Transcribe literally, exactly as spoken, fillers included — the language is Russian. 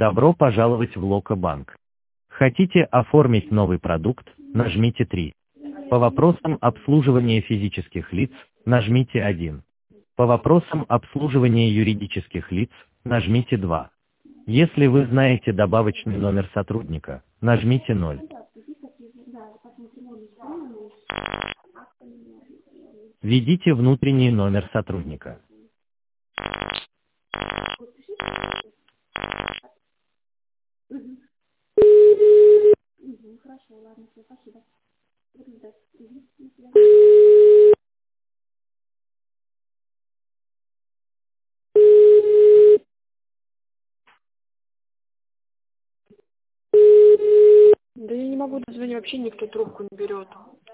Добро пожаловать в Локо-банк. Хотите оформить новый продукт? Нажмите три. По вопросам обслуживания физических лиц, нажмите один. По вопросам обслуживания юридических лиц, нажмите два. Если вы знаете добавочный номер сотрудника, нажмите ноль. Введите внутренний номер сотрудника. Да я не могу дозвонить, вообще никто трубку не берет.